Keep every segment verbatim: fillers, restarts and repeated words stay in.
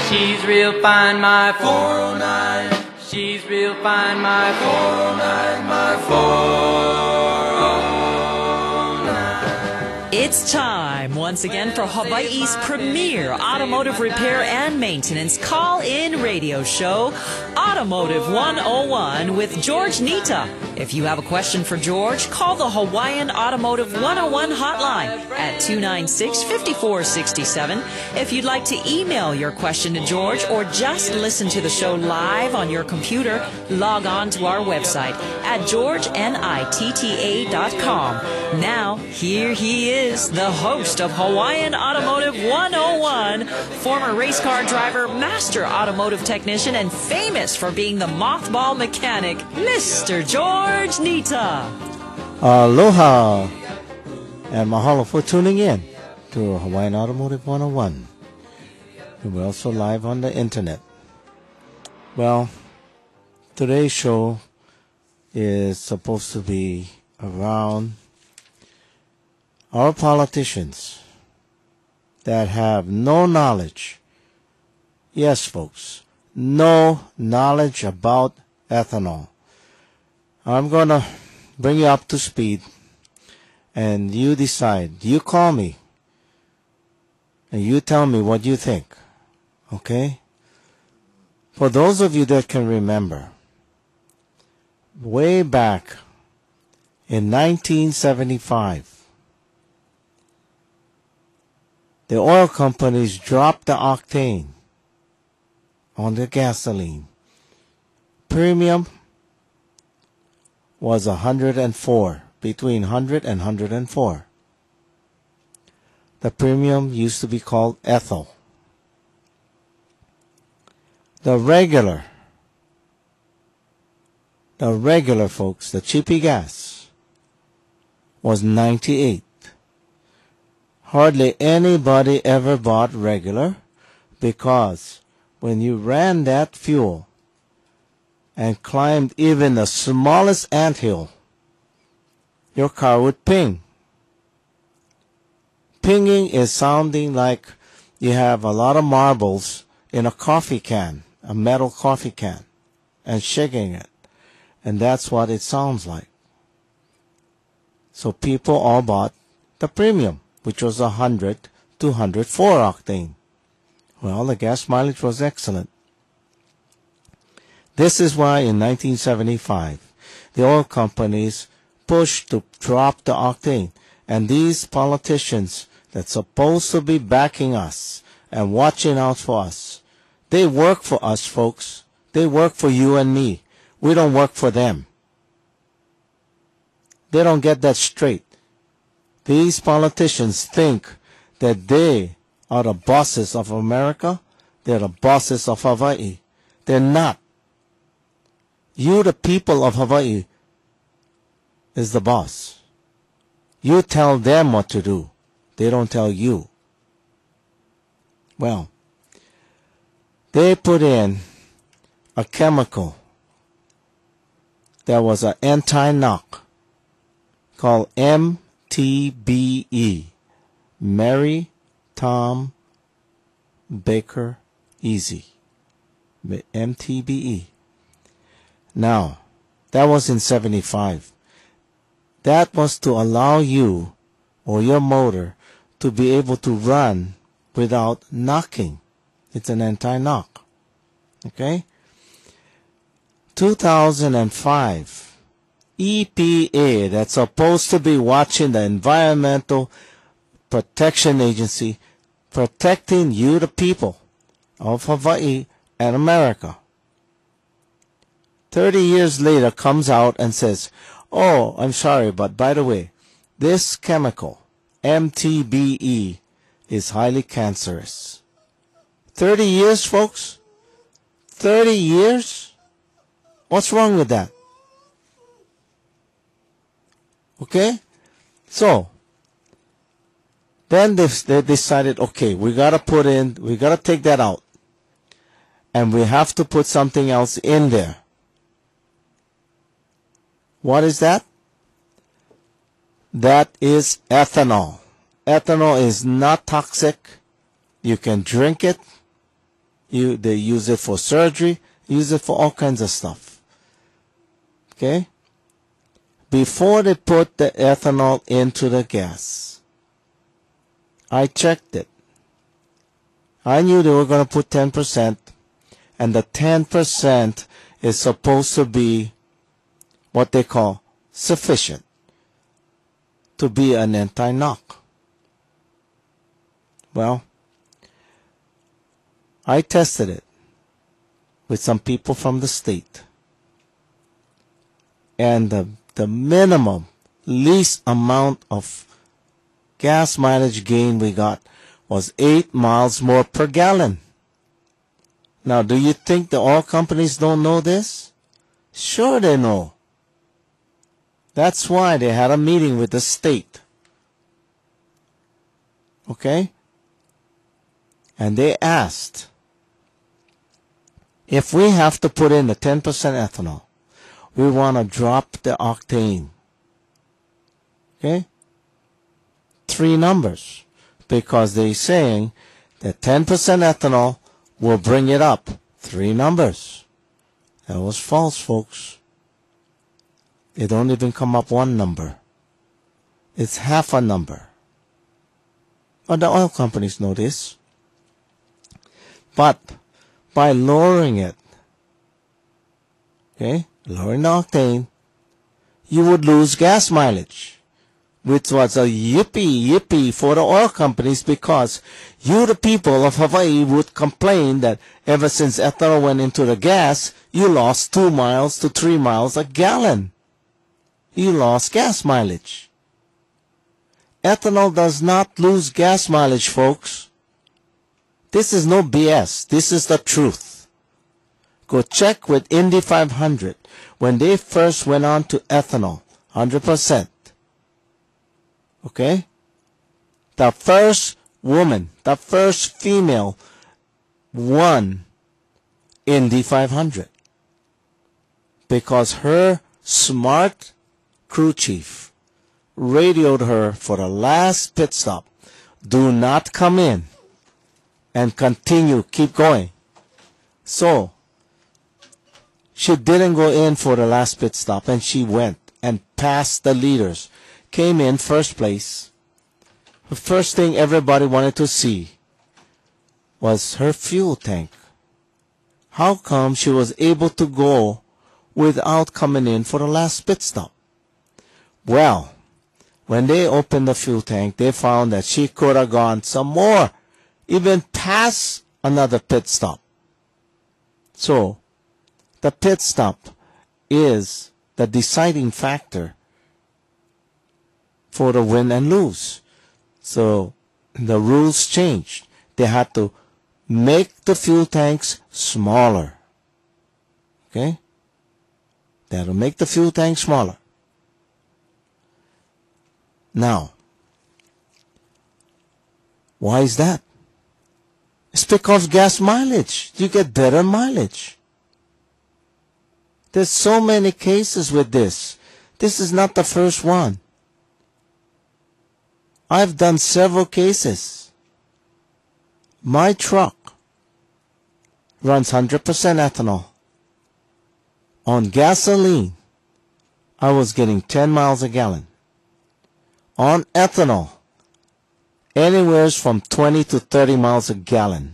She's real fine, my four oh nine. She's real fine, my four oh nine, my four oh nine. It's time once again for Hawaii's premier automotive repair and maintenance call-in radio show, Automotive one oh one with George Nita. If you have a question for George, call the Hawaiian Automotive one oh one hotline at two nine six, five four six seven. If you'd like to email your question to George or just listen to the show live on your computer, log on to our website at george nitta dot com. Now, here he is, the host of Hawaiian Automotive one oh one, former race car driver, master automotive technician, and famous for being the mothball mechanic, Mister George Nita. Aloha and mahalo for tuning in to Hawaiian Automotive one oh one. We're also live on the internet. Well, today's show is supposed to be around our politicians that have no knowledge. Yes, folks, no knowledge about ethanol. I'm going to bring you up to speed, and you decide. You call me, and you tell me what you think, okay? For those of you that can remember, way back in nineteen seventy-five, the oil companies dropped the octane on the gasoline. Premium was one hundred four, between one hundred and one hundred four. The premium used to be called ethyl. The regular, the regular folks, the cheapy gas, was ninety-eight. Hardly anybody ever bought regular, because when you ran that fuel and climbed even the smallest anthill, your car would ping. Pinging is sounding like you have a lot of marbles in a coffee can, a metal coffee can, and shaking it. And that's what it sounds like. So people all bought the premium, which was one hundred to one hundred four octane. Well, the gas mileage was excellent. This is why in nineteen seventy-five, the oil companies pushed to drop the octane. And these politicians that's supposed to be backing us and watching out for us, they work for us, folks. They work for you and me. We don't work for them. They don't get that straight. These politicians think that they are the bosses of America. They're the bosses of Hawaii. They're not. You, the people of Hawaii, is the boss. You tell them what to do. They don't tell you. Well, they put in a chemical that was an anti-knock called M T B E, Mary Tom Baker Easy, M T B E. Now, that was in seventy-five. That was to allow you or your motor to be able to run without knocking. It's an anti-knock. Okay? two thousand five, E P A, that's supposed to be watching the Environmental Protection Agency, protecting you, the people of Hawaii and America, thirty years later comes out and says, oh, I'm sorry, but by the way, this chemical, M T B E, is highly cancerous. thirty years, folks? thirty years? What's wrong with that? Okay? So, then they, they decided, okay, we got to put in, we got to take that out. And we have to put something else in there. What is that? That is ethanol. Ethanol is not toxic. You can drink it. You, they use it for surgery, use it for all kinds of stuff. Okay? Before they put the ethanol into the gas, I checked it. I knew they were going to put ten percent, and the ten percent is supposed to be what they call sufficient to be an anti-knock. Well, I tested it with some people from the state, and the, the minimum, least amount of gas mileage gain we got was eight miles more per gallon. Now, do you think the oil companies don't know this? Sure they know. That's why they had a meeting with the state. Okay? And they asked, if we have to put in the ten percent ethanol, we want to drop the octane. Okay? Three numbers. Because they're saying that ten percent ethanol will bring it up. Three numbers. That was false, folks. It don't even come up one number. It's half a number. But the oil companies know this. But by lowering it, okay, lowering the octane, you would lose gas mileage, which was a yippee yippee for the oil companies, because you, the people of Hawaii, would complain that ever since ethanol went into the gas, you lost two miles to three miles a gallon. You lost gas mileage. Ethanol does not lose gas mileage, folks. This is no B S. This is the truth. Go check with Indy five hundred when they first went on to ethanol, one hundred percent. Okay? The first woman, the first female won Indy five hundred because her smart crew chief radioed her for the last pit stop. Do not come in and continue, keep going. So, she didn't go in for the last pit stop, and she went and passed the leaders. Came in first place. The first thing everybody wanted to see was her fuel tank. How come she was able to go without coming in for the last pit stop? Well, when they opened the fuel tank, they found that she could have gone some more, even past another pit stop. So, the pit stop is the deciding factor for the win and lose. So, the rules changed. They had to make the fuel tanks smaller. Okay? They had to make the fuel tank smaller. Now, why is that? It's because gas mileage. You get better mileage. There's so many cases with this. This is not the first one. I've done several cases. My truck runs one hundred percent ethanol. On gasoline, I was getting ten miles a gallon. On ethanol, anywhere from twenty to thirty miles a gallon.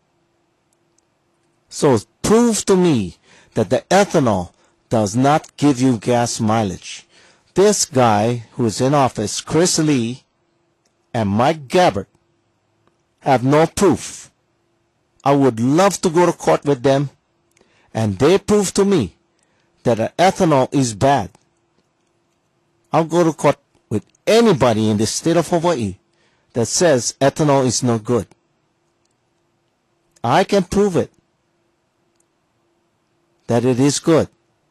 So prove to me that the ethanol does not give you gas mileage. This guy who is in office, Chris Lee and Mike Gabbard, have no proof. I would love to go to court with them, and they prove to me that the ethanol is bad. I'll go to court with anybody in the state of Hawaii that says ethanol is no good. I can prove it, that it is good.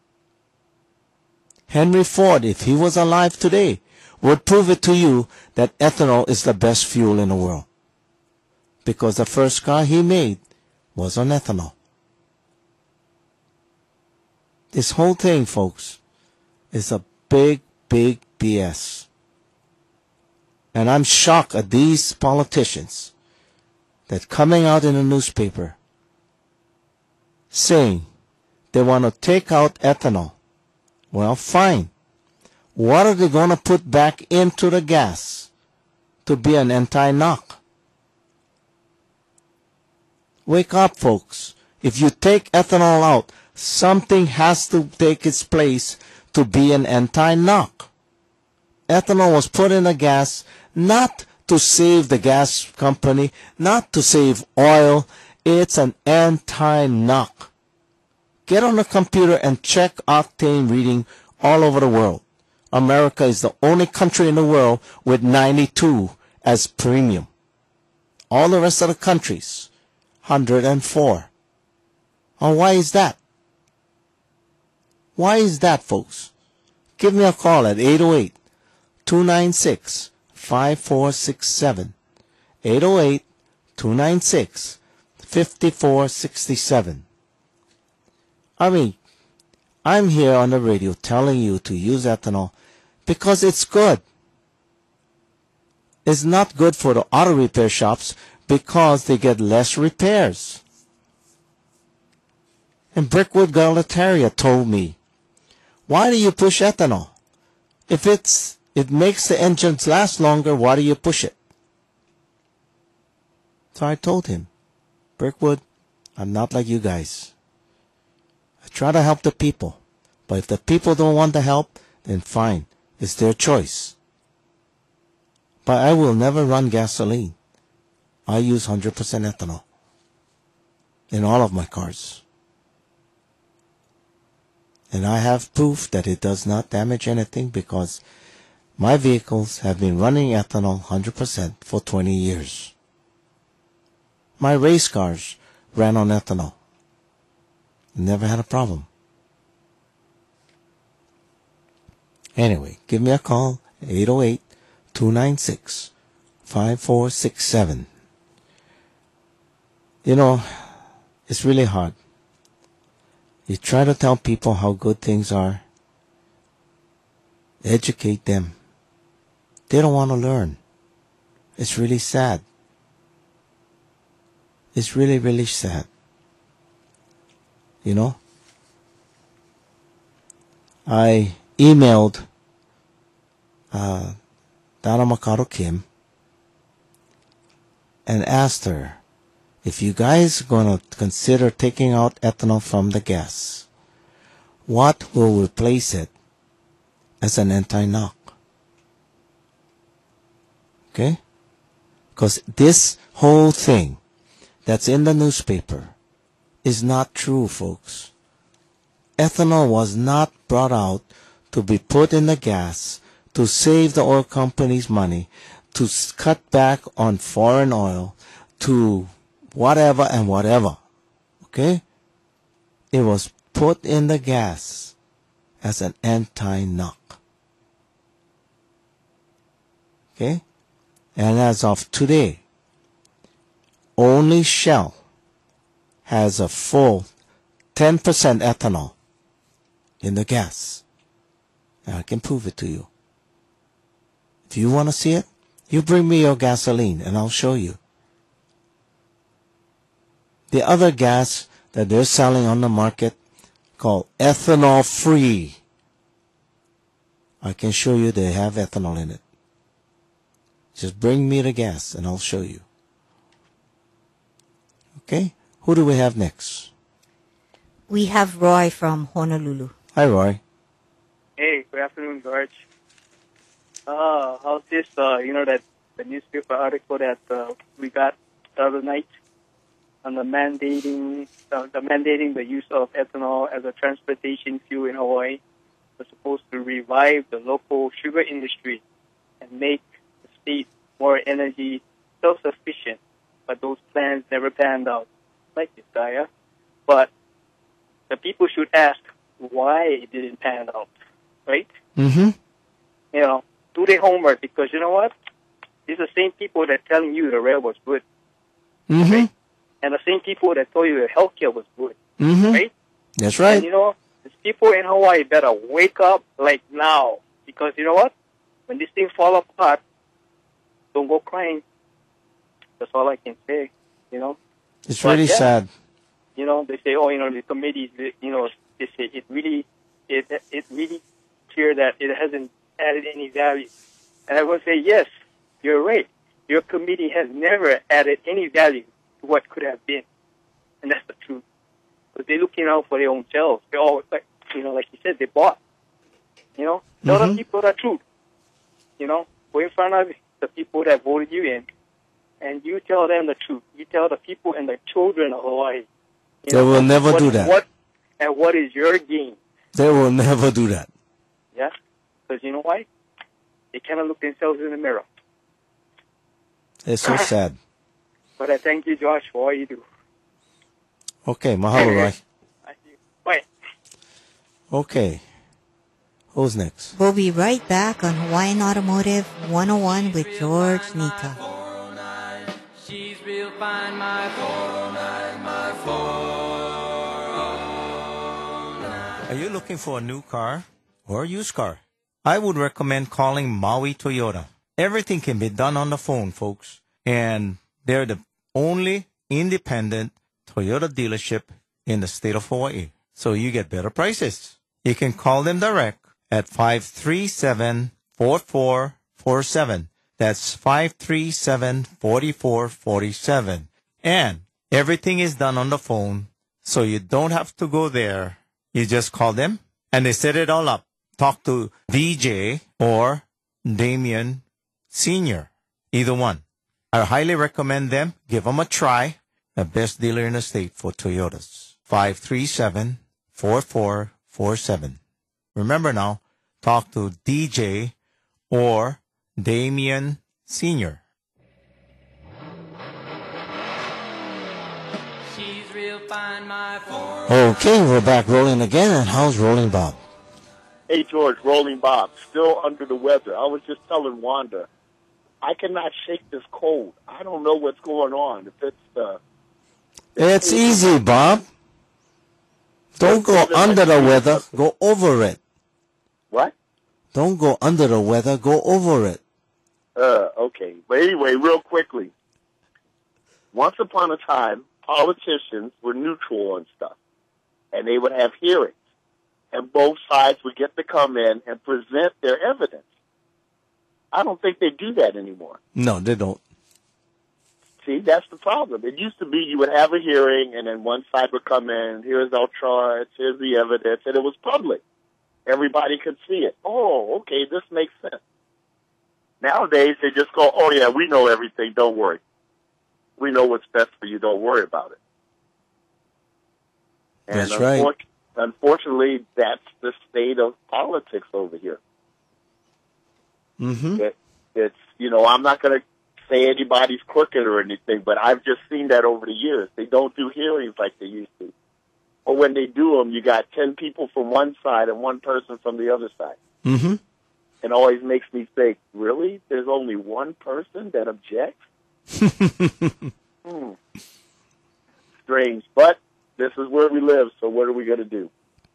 Henry Ford, if he was alive today, would prove it to you that ethanol is the best fuel in the world. Because the first car he made was on ethanol. This whole thing, folks, is a big, big B S. And I'm shocked at these politicians that coming out in the newspaper saying they want to take out ethanol. Well, fine. What are they going to put back into the gas to be an anti-knock? Wake up, folks. If you take ethanol out, something has to take its place to be an anti-knock. Ethanol was put in the gas not to save the gas company, not to save oil. It's an anti-knock. Get on the computer and check octane reading all over the world. America is the only country in the world with ninety-two as premium. All the rest of the countries, one hundred four. Oh, why is that? Why is that, folks? Give me a call at eight oh eight, two nine six, five four six seven. eight oh eight, two nine six, five four six seven. I mean, I'm here on the radio telling you to use ethanol because it's good. It's not good for the auto repair shops because they get less repairs. And Brickwood Galataria told me, why do you push ethanol? If it's it makes the engines last longer, why do you push it? So I told him, Brickwood, I'm not like you guys. I try to help the people. But if the people don't want the help, then fine. It's their choice. But I will never run gasoline. I use one hundred percent ethanol in all of my cars. And I have proof that it does not damage anything because my vehicles have been running ethanol one hundred percent for twenty years. My race cars ran on ethanol. Never had a problem. Anyway, give me a call, eight oh eight, two nine six, five four six seven. You know, it's really hard. You try to tell people how good things are. Educate them. They don't want to learn. It's really sad. It's really, really sad. You know? I emailed uh, Donna Makaro Kim and asked her, if you guys are going to consider taking out ethanol from the gas, what will replace it as an anti-knock? Okay? Because this whole thing that's in the newspaper is not true, folks. Ethanol was not brought out to be put in the gas to save the oil companies money, to cut back on foreign oil, to whatever and whatever. Okay? It was put in the gas as an anti-knock. Okay? And as of today, only Shell has a full ten percent ethanol in the gas. And I can prove it to you. If you want to see it, you bring me your gasoline and I'll show you. The other gas that they're selling on the market called ethanol free, I can show you they have ethanol in it. Just bring me the gas and I'll show you. Okay? Who do we have next? We have Roy from Honolulu. Hi, Roy. Hey, good afternoon, George. Uh, how's this, uh, you know, that the newspaper article that uh, we got the other night on the mandating, uh, the mandating the use of ethanol as a transportation fuel in Hawaii was supposed to revive the local sugar industry and make the state more energy self-sufficient. But those plans never panned out, like this guy, yeah? But the people should ask why it didn't pan out, right? Mm-hmm. You know, do their homework, because you know what? These are the same people that telling you the rail was good, Mm-hmm. right? And the same people that told you the healthcare was good, Mm-hmm. right? That's right. And you know, these people in Hawaii better wake up like now, because you know what? When this thing fall apart, don't go crying. That's all I can say, you know. It's But really yeah. sad. you know, they say, oh, you know, the committees, you know, they say it really, it it really clear that it hasn't added any value. And I will say, yes, you're right. Your committee has never added any value to what could have been. And that's the truth. But they're looking out for their own selves. They're all, like, you know, like you said, they bought. You know, tell Mm-hmm. the people the truth. You know, go in front of the people that voted you in, and you tell them the truth. You tell the people and the children of Hawaii. You They know, will never what, do that. What, and what is your gain? They will never do that. Yeah? Because you know why? They cannot look themselves in the mirror. It's so sad. But I thank you, Josh, for all you do. Okay, mahalo, Roy. Thank you. Bye. Okay. Who's next? We'll be right back on Hawaiian Automotive one oh one with George Nita. She's real fine, my four oh nine, my four oh nine. Are you looking for a new car or a used car? I would recommend calling Maui Toyota. Everything can be done on the phone, folks. And they're the only independent Toyota dealership in the state of Hawaii. So you get better prices. You can call them direct at five three seven, four four four seven. That's five three seven, four four four seven. And everything is done on the phone, so you don't have to go there. You just call them, and they set it all up. Talk to D J or Damien Senior, either one. I highly recommend them. Give them a try. The best dealer in the state for Toyotas. five three seven, four four four seven. Remember now, talk to D J or Damien Senior She's real fine, my four. Okay, we're back rolling again. And how's Rolling Bob? Hey, George, Rolling Bob, still under the weather. I was just telling Wanda, I cannot shake this cold. I don't know what's going on. If it's uh, It's easy, Bob. Don't go under the weather. Go over it. what? Don't go under the weather. Go over it. Uh, okay. But anyway, real quickly. Once upon a time, politicians were neutral on stuff, and they would have hearings, and both sides would get to come in and present their evidence. I don't think they do that anymore. No, they don't. See, that's the problem. It used to be you would have a hearing, and then one side would come in, here's our charge, here's the evidence, and it was public. Everybody could see it. Oh, okay, this makes sense. Nowadays, they just go, oh, yeah, we know everything, don't worry. We know what's best for you, don't worry about it. And That's right. unfor- Unfortunately, that's the state of politics over here. Mm-hmm. It, it's, you know, I'm not going to say anybody's crooked or anything, but I've just seen that over the years. They don't do hearings like they used to. Or when they do them, you got ten people from one side and one person from the other side. Mm-hmm. It always makes me think, really? There's only one person that objects? hmm. Strange. But this is where we live, so what are we going to do?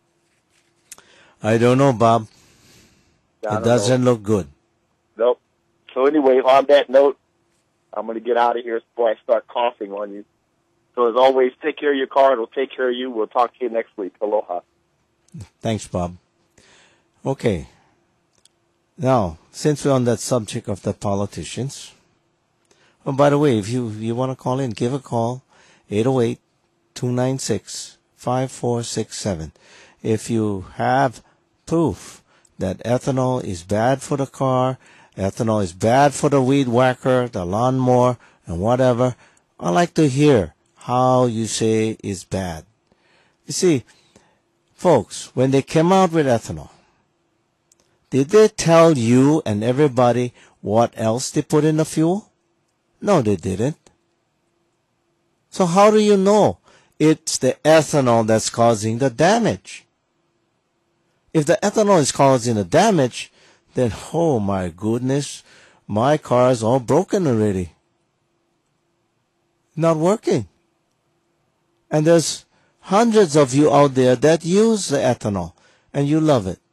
I don't know, Bob. I It don't doesn't know. look good. Nope. So anyway, on that note, I'm going to get out of here before I start coughing on you. So as always, take care of your car. It'll take care of you. We'll talk to you next week. Aloha. Thanks, Bob. Okay. Now, since we're on that subject of the politicians, oh, by the way, if you, you want to call in, give a call, eight oh eight, two nine six, five four six seven. If you have proof that ethanol is bad for the car, ethanol is bad for the weed whacker, the lawnmower, and whatever, I like to hear how you say it's bad. You see, folks, when they came out with ethanol, did they tell you and everybody what else they put in the fuel? No, they didn't. So how do you know it's the ethanol that's causing the damage? If the ethanol is causing the damage, then, oh my goodness, my car is all broken already. Not working. And there's hundreds of you out there that use the ethanol, and you love it.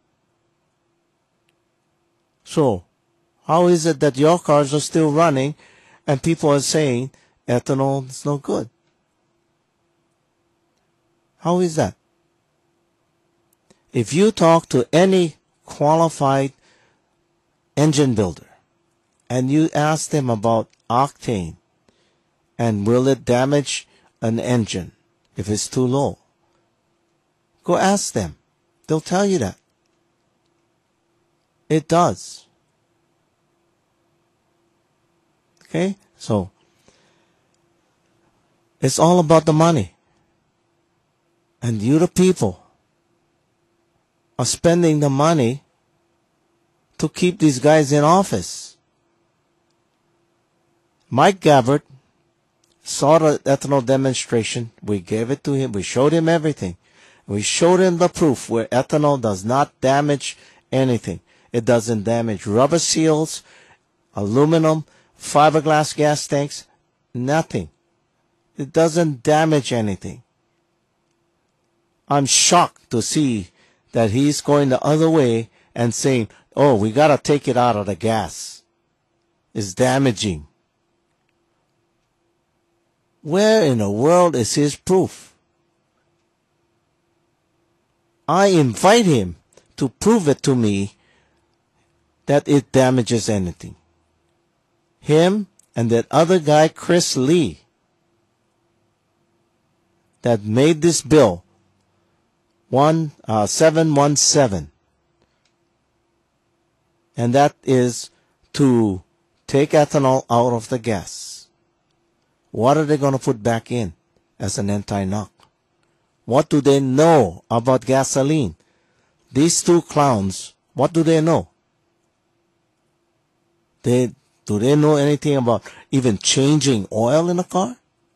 So, how is it that your cars are still running and people are saying ethanol is no good? How is that? If you talk to any qualified engine builder and you ask them about octane and will it damage an engine if it's too low, go ask them. They'll tell you that. It does. Okay? So, it's all about the money. And you, the people, are spending the money to keep these guys in office. Mike Gabbard saw the ethanol demonstration. We gave it to him. We showed him everything. We showed him the proof where ethanol does not damage anything. It doesn't damage rubber seals, aluminum, fiberglass gas tanks, nothing. It doesn't damage anything. I'm shocked to see that he's going the other way and saying, oh, we got to take it out of the gas. It's damaging. Where in the world is his proof? I invite him to prove it to me that it damages anything. Him and that other guy, Chris Lee, that made this bill, one uh, seven one seven, and that is to take ethanol out of the gas. What are they going to put back in as an anti-knock? What do they know about gasoline? These two clowns, what do they know? They do they know anything about even changing oil in a car?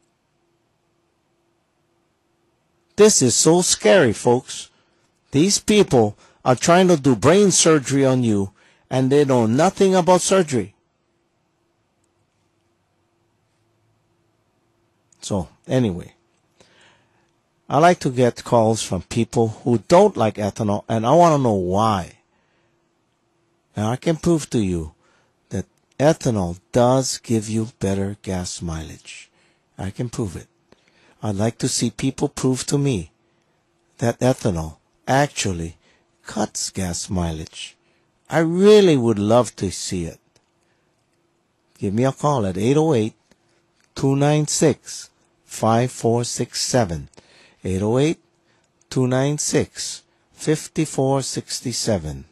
This is so scary, folks. These people are trying to do brain surgery on you, and they know nothing about surgery. So, anyway, I like to get calls from people who don't like ethanol, and I want to know why. And I can prove to you that ethanol does give you better gas mileage. I can prove it. I'd like to see people prove to me that ethanol actually cuts gas mileage. I really would love to see it. Give me a call at eight oh eight, two nine six, five four six seven. eight oh eight, two nine six, five four six seven.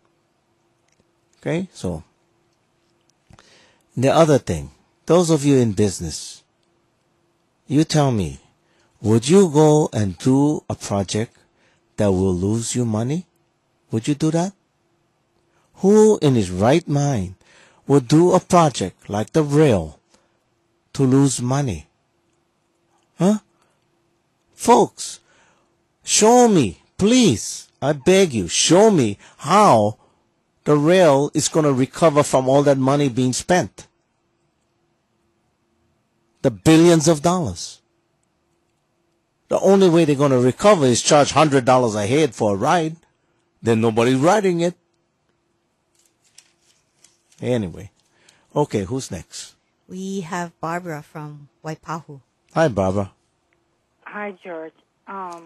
Okay, so the other thing, those of you in business, you tell me, would you go and do a project that will lose you money? Would you do that? Who in his right mind would do a project like the rail to lose money? Huh? Folks, show me, please, I beg you, show me how the rail is going to recover from all that money being spent. The billions of dollars. The only way they're going to recover is charge one hundred dollars a head for a ride. Then nobody's riding it. Anyway. Okay, who's next? We have Barbara from Waipahu. Hi, Barbara. Hi, George. Um,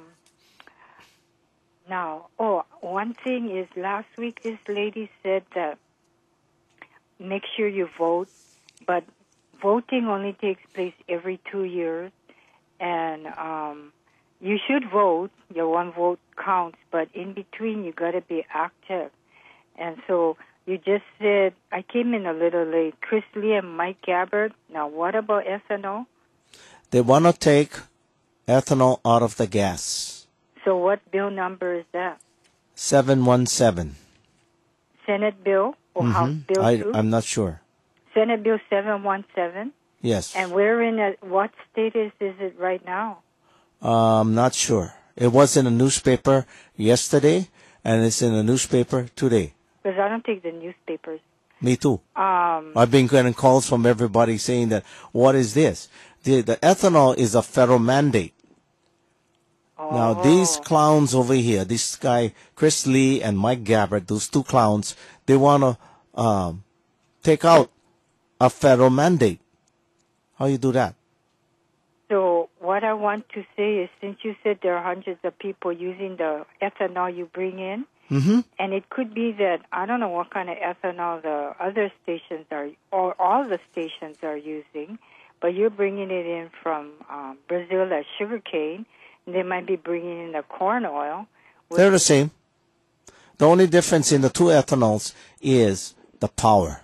now, oh, one thing is last week this lady said that make sure you vote, but voting only takes place every two years, and um, you should vote. Your one vote counts, but in between you got to be active. And so you just said, I came in a little late, Chris Lee and Mike Gabbard. Now, what about ethanol? They want to take ethanol out of the gas. So what bill number is that? seven one seven. Senate bill or Mm-hmm. House bill I, two? I'm not sure. Senate bill seven one seven? Yes. And we're in a, what status is it right now? Uh, I'm not sure. It was in a newspaper yesterday, and it's in a newspaper today. Because I don't take the newspapers. Me too. Um, I've been getting calls from everybody saying that, what is this? The, the ethanol is a federal mandate. oh. Now, these clowns over here, this guy, Chris Lee and Mike Gabbard, those two clowns, they want to um, take out a federal mandate. How you do that? So what what I want to say is, since you said there are hundreds of people using the ethanol you bring in, Mm-hmm. and it could be that, I don't know what kind of ethanol the other stations are, or all the stations are using, but you're bringing it in from um, Brazil as sugarcane, and they might be bringing in the corn oil. They're the same. The only difference in the two ethanols is the power.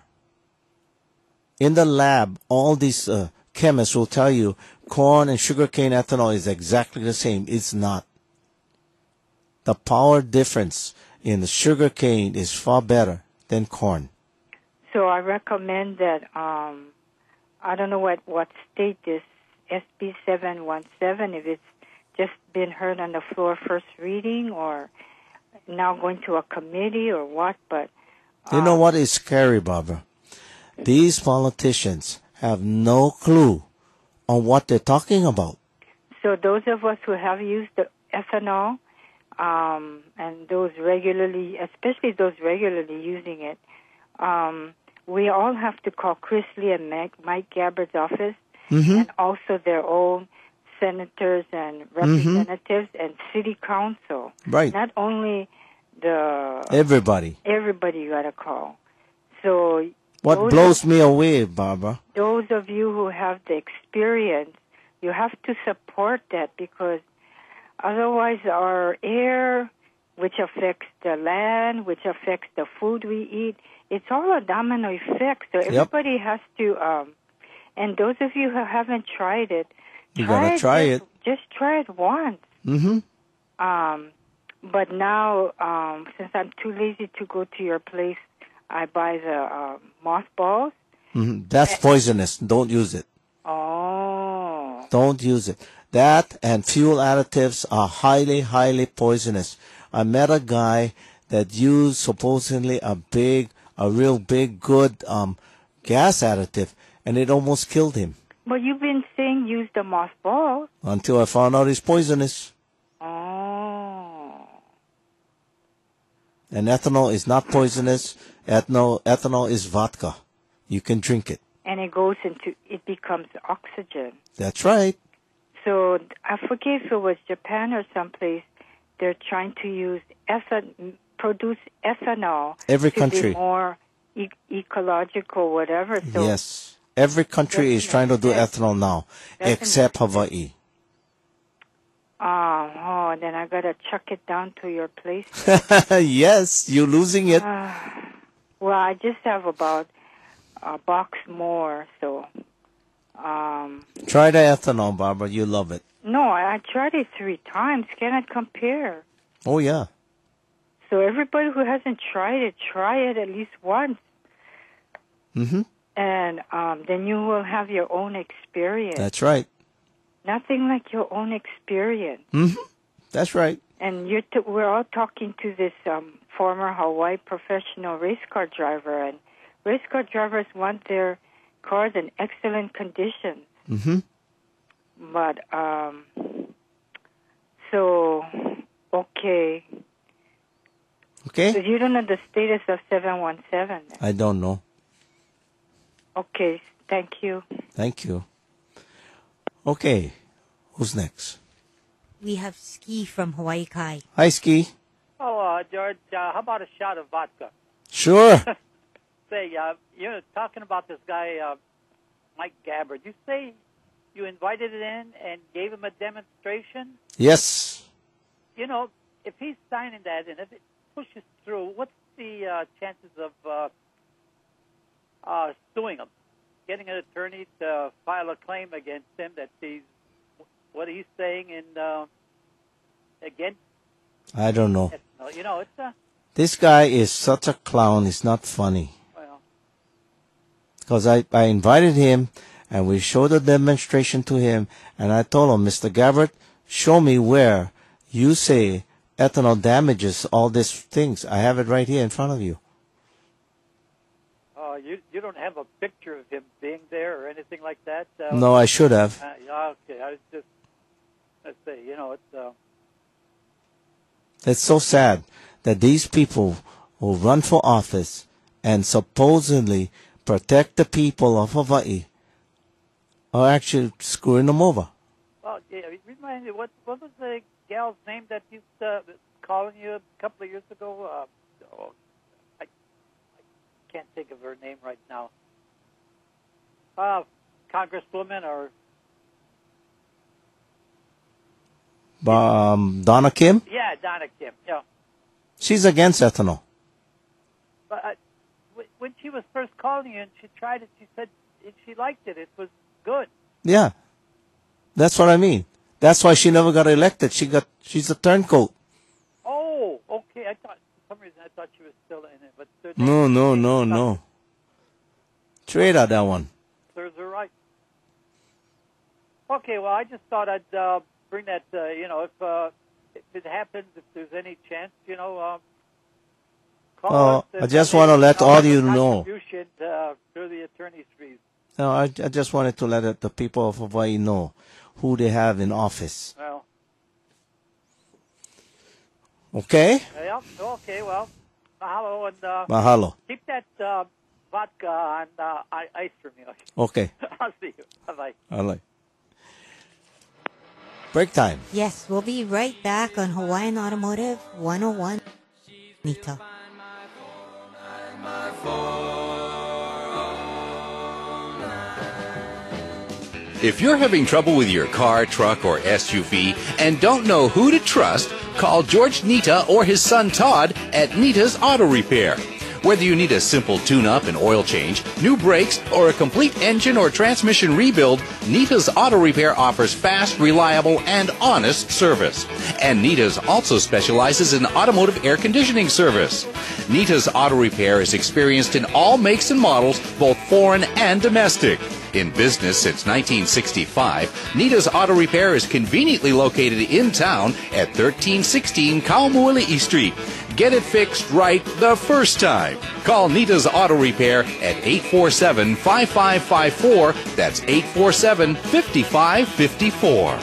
In the lab, all these uh, chemists will tell you corn and sugarcane ethanol is exactly the same. It's not. The power difference in the sugarcane is far better than corn. So I recommend that, um, I don't know what, what state this S B seven one seven, if it's just been heard on the floor first reading or now going to a committee or what, but... You know what is scary, Barbara? These politicians have no clue on what they're talking about. So those of us who have used the ethanol, um, and those regularly, especially those regularly using it, um, we all have to call Chris Lee and Mike, Mike Gabbard's office, Mm-hmm. and also their own senators and representatives mm-hmm. and city council. Right. Not only the... Everybody. Everybody you got to call. So... What blows of, me away, Barbara? Those of you who have the experience, you have to support that, because otherwise our air, which affects the land, which affects the food we eat, it's all a domino effect. So everybody yep. has to, um, and those of you who haven't tried it, you try gotta try it, it. Just try it once. Mm-hmm. Um, but now, um, since I'm too lazy to go to your place, I buy the uh, mothballs. Mm-hmm. That's poisonous. Don't use it. Oh. Don't use it. That and fuel additives are highly, highly poisonous. I met a guy that used supposedly a big, a real big, good um, gas additive, and it almost killed him. But you've been saying use the mothballs. Until I found out it's poisonous. Oh. And ethanol is not poisonous. Ethanol, ethanol is vodka. You can drink it. And it goes into, it becomes oxygen. That's right. So I forget if it was Japan or someplace, they're trying to use ethanol, produce ethanol. Every to country. be more e- ecological, whatever. So yes. Every country is trying to do ethanol now, except Hawaii. Oh, oh, then I gotta chuck it down to your place. Yes, you're losing it. Uh, well, I just have about a box more, so. Um, Try the ethanol, Barbara. You love it. No, I, I tried it three times. Cannot compare. Oh, yeah. So everybody who hasn't tried it, try it at least once. Mm-hmm. And um, then you will have your own experience. That's right. Nothing like your own experience. Mm-hmm. That's right. And you're t- we're all talking to this um, former Hawaii professional race car driver, and race car drivers want their cars in excellent condition. Mm-hmm. But, um, so, okay. Okay. So you don't know the status of seven one seven? I don't know. Okay, thank you. Thank you. Okay, who's next? We have Ski from Hawaii Kai. Hi, Ski. Oh, uh, George, uh, how about a shot of vodka? Sure. Say, uh, you're talking about this guy, uh, Mike Gabbard. You say you invited it in and gave him a demonstration? Yes. You know, if he's signing that and if it pushes through, what's the uh, chances of uh, uh, suing him? Getting an attorney to file a claim against him that he's, what he's saying in, uh, against? I don't know. You know, it's a... This guy is such a clown. It's not funny. Well. Because I, I invited him, and we showed a demonstration to him, and I told him, Mister Gabbard, show me where you say ethanol damages all these things. I have it right here in front of you. Uh, you you don't have a picture of him being there or anything like that? Uh, no, I should have. Uh, yeah, okay, I was just, let's say, you know, it's... Uh, It's so sad that these people who run for office and supposedly protect the people of Hawaii are actually screwing them over. Well, yeah, remind me, what, what was the gal's name that used to calling you a couple of years ago? Uh, oh, I, I can't think of her name right now. Uh, Congresswoman or... Um, Donna Kim? Yeah, Donna Kim, yeah. She's against ethanol. But uh, w- when she was first calling you and she tried it, she said she liked it. It was good. Yeah. That's what I mean. That's why she never got elected. She got, she's a turncoat. Oh, okay. I thought, for some reason, I thought she was still in it. But No, no, no, no. Trade out that one. Serves her right. Okay, well, I just thought I'd uh, bring that, uh, you know, if, uh, if it happens, if there's any chance, you know, um, call Oh, us. I just want to let all you know. Contribution uh, through the attorney's fees. No, I, I just wanted to let the people of Hawaii know who they have in office. Well. Okay? Yeah, okay, well, mahalo. And, uh, Mahalo. keep that uh, vodka on uh, i- ice for me. Okay. I'll see you. Bye-bye. All right. Break time. Yes, we'll be right back on Hawaiian Automotive one oh one. Nita. If you're having trouble with your car, truck, or S U V and don't know who to trust, call George Nita or his son Todd at Nita's Auto Repair. Whether you need a simple tune-up and oil change, new brakes, or a complete engine or transmission rebuild, Nita's Auto Repair offers fast, reliable, and honest service. And Nita's also specializes in automotive air conditioning service. Nita's Auto Repair is experienced in all makes and models, both foreign and domestic. In business since nineteen sixty-five, Nita's Auto Repair is conveniently located in town at thirteen sixteen Kaumuali'i Street. Get it fixed right the first time. Call Nita's Auto Repair at eight four seven, five five five four. That's eight four seven, five five five four.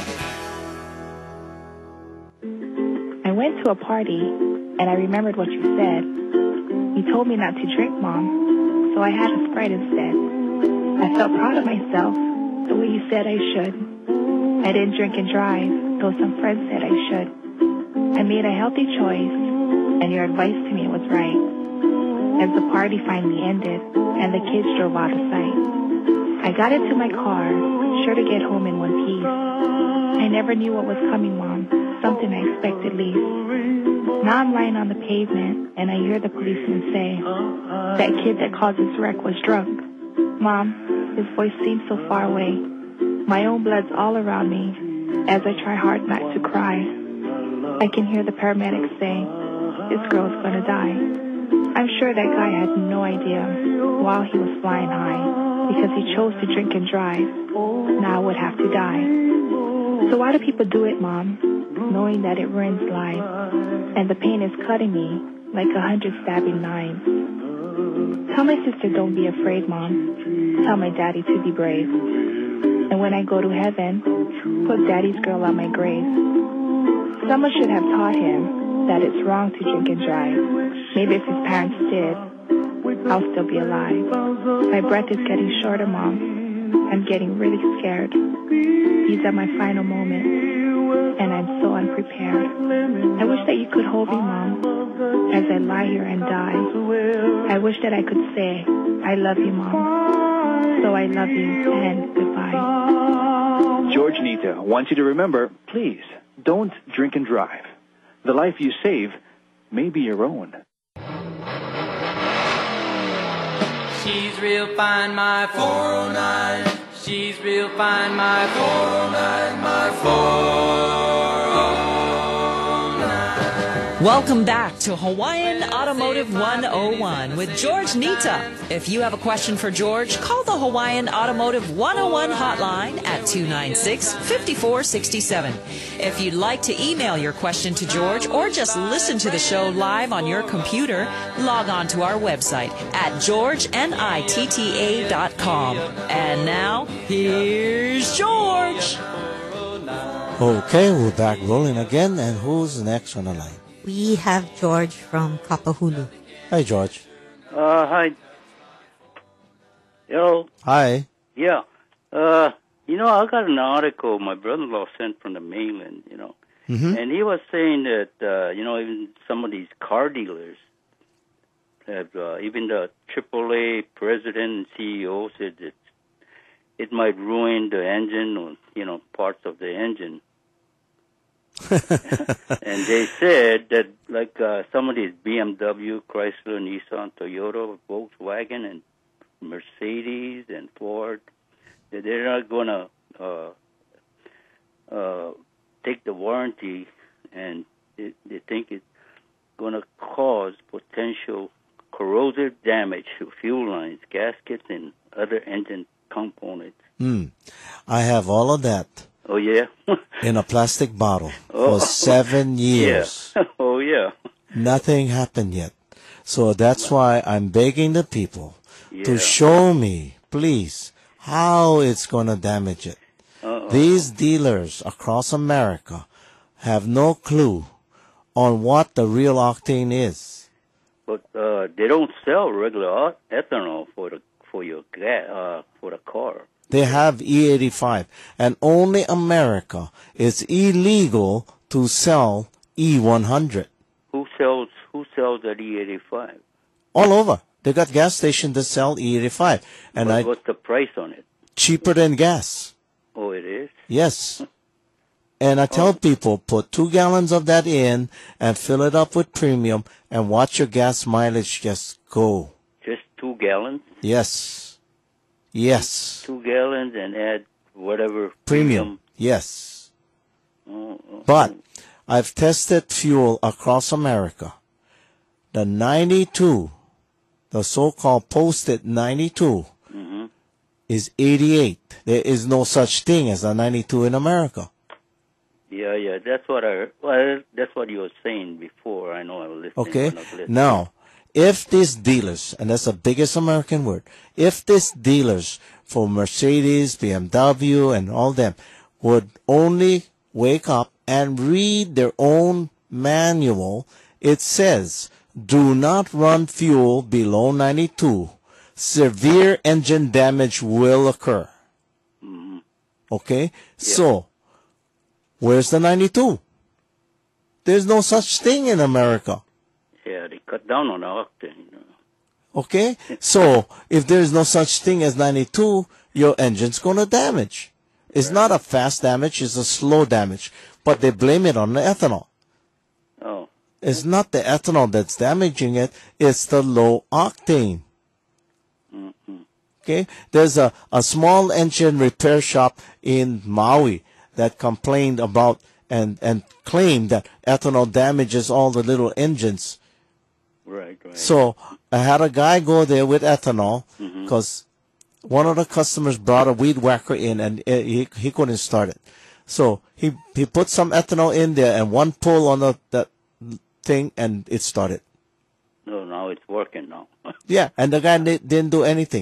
I went to a party, and I remembered what you said. You told me not to drink, Mom, so I had a Sprite instead. I felt proud of myself, the way you said I should. I didn't drink and drive, though some friends said I should. I made a healthy choice, and your advice to me was right. As the party finally ended, and the kids drove out of sight, I got into my car, sure to get home in one piece. I never knew what was coming, Mom, something I expected least. Now I'm lying on the pavement, and I hear the policeman say, that kid that caused this wreck was drunk. Mom, his voice seems so far away. My own blood's all around me as I try hard not to cry. I can hear the paramedics say, this girl's gonna die. I'm sure that guy had no idea while he was flying high because he chose to drink and drive. Now would have to die. So why do people do it, Mom, knowing that it ruins lives and the pain is cutting me like a hundred stabbing knives? Tell my sister don't be afraid, Mom. Tell my daddy to be brave. And when I go to heaven, put daddy's girl on my grave. Someone should have taught him that it's wrong to drink and drive. Maybe if his parents did, I'll still be alive. My breath is getting shorter, Mom. I'm getting really scared. These are my final moments, and I'm so unprepared. I wish that you could hold me, Mom, as I lie here and die. I wish that I could say, I love you, Mom. So I love you, and goodbye. George Nita wants you to remember, please, don't drink and drive. The life you save may be your own. She's real fine, my four oh nine. She's real fine, my four oh nine, my four oh nine. Welcome back to Hawaiian Automotive one oh one with George Nita. If you have a question for George, call the Hawaiian Automotive one oh one hotline at two nine six, five four six seven. If you'd like to email your question to George or just listen to the show live on your computer, log on to our website at george nitta dot com. And now, here's George. Okay, we're back rolling again. And who's next on the line? We have George from Kapahulu. Hi, George. Uh, hi. Hello. Hi. Yeah. Uh, You know, I got an article my brother-in-law sent from the mainland, you know, Mm-hmm. and he was saying that, uh, you know, even some of these car dealers have, uh, even the triple A president and C E O said that it might ruin the engine or, you know, parts of the engine. And they said that, like, uh, some of these B M W, Chrysler, Nissan, Toyota, Volkswagen, and Mercedes and Ford, that they're not going to uh, uh, take the warranty, and they, they think it's going to cause potential corrosive damage to fuel lines, gaskets, and other engine components. Mm. I have all of that Oh, yeah? in a plastic bottle Oh. for seven years. Yeah. Oh, yeah. Nothing happened yet. So that's why I'm begging the people Yeah. to show me, please, how it's going to damage it. Uh-oh. These dealers across America have no clue on what the real octane is. But uh, they don't sell regular au- ethanol for the for your ga- uh, for the car. They have E eighty-five, and only America is illegal to sell E one hundred. Who sells Who sells that E eighty-five? All over. They got gas stations that sell E eighty-five, and But I what's the price on it? cheaper than gas. Oh, it is? Yes. And I tell people, put two gallons of that in and fill it up with premium and watch your gas mileage just go. Just two gallons? Yes. Yes. Two gallons and add whatever Premium. Yes. Oh, oh. But I've tested fuel across America. The ninety-two, the so-called posted ninety-two, Mm-hmm. is eighty-eight. There is no such thing as a ninety-two in America. Yeah, yeah, that's what I heard. Well, that's what you were saying before. I know I was listening. Okay? when I was listening. Now, if these dealers, and that's the biggest American word, if these dealers for Mercedes, B M W, and all them would only wake up and read their own manual, it says, do not run fuel below ninety-two. Severe engine damage will occur. Mm-hmm. Okay? So, where's the ninety-two? There's no such thing in America. Yeah, they cut down on the octane. You know. Okay? So, if there's no such thing as ninety-two, your engine's going to damage. It's not a fast damage, it's a slow damage. But they blame it on the ethanol. Oh. It's not the ethanol that's damaging it, it's the low octane. Mm-hmm. Okay? There's a, a small engine repair shop in Maui that complained about and, and claimed that ethanol damages all the little engines. Right, right. So I had a guy go there with ethanol Mhm. because one of the customers brought a weed whacker in and it, he he couldn't start it. So he he put some ethanol in there and one pull on the that thing and it started. No, now it's working now. Yeah, and the guy di- didn't do anything.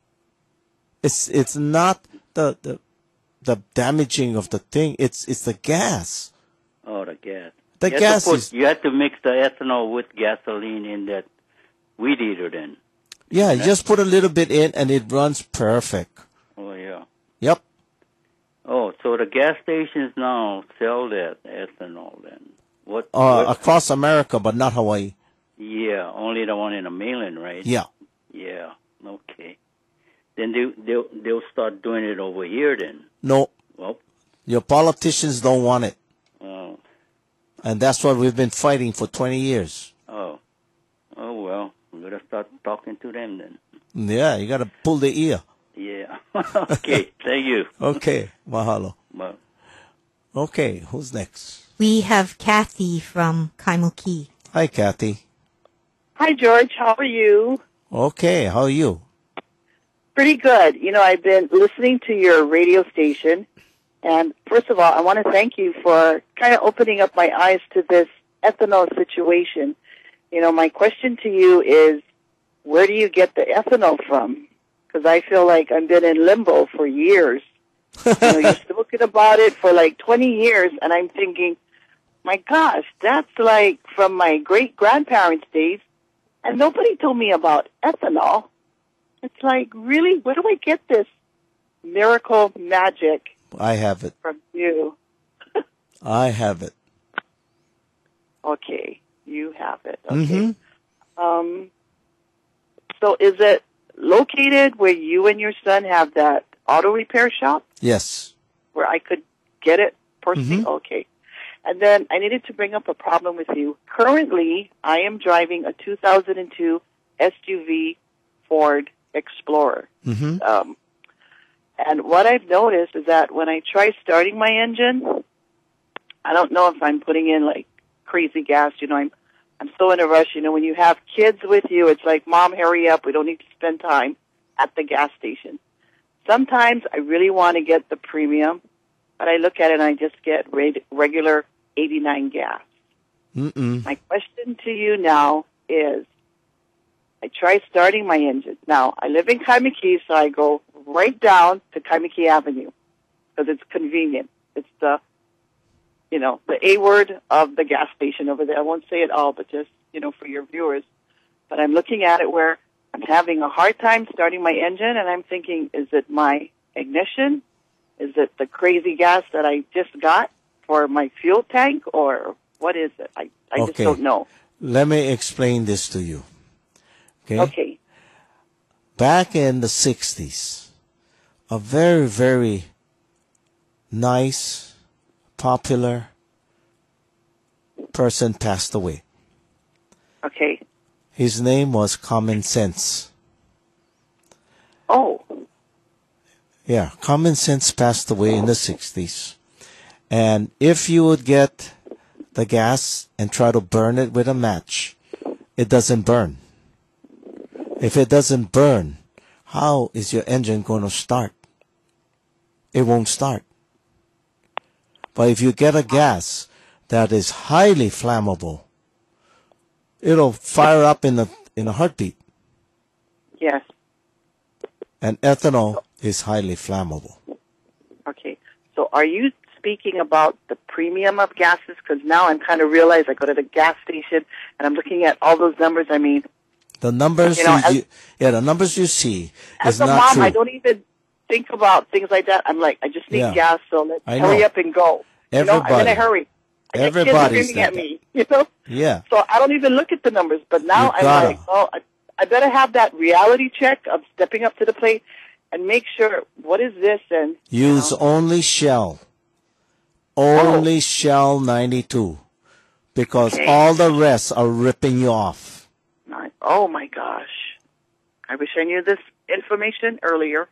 It's it's not the the the damaging of the thing. It's it's the gas. Oh, the gas. The you have gas to put, is You have to mix the ethanol with gasoline in that weed eater then. yeah. You just put a little bit in and it runs perfect. Oh, yeah. Yep. Oh, so the gas stations now sell that ethanol then. What? Uh, what- across America, but not Hawaii. Yeah, only the one in the mainland, right? Yeah. Yeah, okay. Then they, they'll, they'll start doing it over here then. No, Well, your politicians don't want it. oh, And that's what we've been fighting for twenty years. oh, oh well, we're going to start talking to them then. Yeah, you got to pull the ear. Yeah. Okay, thank you. Okay, mahalo. Bye. Okay, who's next? We have Kathy from Kaimuki. Hi, Kathy. Hi, George. How are you? Okay, how are you? Pretty good. You know, I've been listening to your radio station, and first of all, I want to thank you for kind of opening up my eyes to this ethanol situation. You know, my question to you is, where do you get the ethanol from? Because I feel like I've been in limbo for years. You know, you're spoken about it for like twenty years, and I'm thinking, my gosh, that's like from my great-grandparents' days, and nobody told me about ethanol. It's like, really, where do I get this miracle magic I have it. from you. I have it. Okay, you have it. Okay. Mm-hmm. Um, so is it located where you and your son have that auto repair shop Yes. where I could get it personally? Mhm. Okay. And then I needed to bring up a problem with you. Currently, I am driving a two thousand two S U V Ford Explorer. Mm-hmm. Um, and what I've noticed is that when I try starting my engine, I don't know if I'm putting in like crazy gas. You know, I'm I'm so in a rush. You know, when you have kids with you, it's like, Mom, hurry up. We don't need to spend time at the gas station. Sometimes I really want to get the premium, but I look at it and I just get reg- regular eighty-nine gas. Mm-mm. My question to you now is, I try starting my engine. Now, I live in Kaimaki, so I go right down to Kaimaki Avenue because it's convenient. It's the, you know, the A word of the gas station over there. I won't say it all, but just, you know, for your viewers. But I'm looking at it where I'm having a hard time starting my engine, and I'm thinking, is it my ignition? Is it the crazy gas that I just got for my fuel tank, or what is it? I, I just Okay. don't know. Let me explain this to you. Okay? Okay. Back in the sixties, a very, very nice, popular person passed away. Okay. His name was Common Sense. Oh. Yeah, Common Sense passed away in the sixties. And if you would get the gas and try to burn it with a match, it doesn't burn. If it doesn't burn, how is your engine going to start? It won't start. But if you get a gas that is highly flammable, it'll fire up in a in a heartbeat. Yes. And ethanol is highly flammable. Okay. So are you speaking about the premium of gases? Because now I'm kind of realize I go to the gas station and I'm looking at all those numbers. I mean, The numbers You you, know, as- you yeah, the numbers you see as is a not mom, true. I don't even think about things like that. I'm like, I just need Yeah. gas, so let's I hurry know. up and go. You know, I'm in Everybody. a hurry. I get kids Everybody's screaming at like me, you know? Yeah. So I don't even look at the numbers. But now You I'm gotta. like, oh, I, I better have that reality check of stepping up to the plate and make sure, what is this? And Use only Shell. Only Shell ninety-two. Because Okay. all the rest are ripping you off. my, oh my gosh. I wish I knew this information earlier.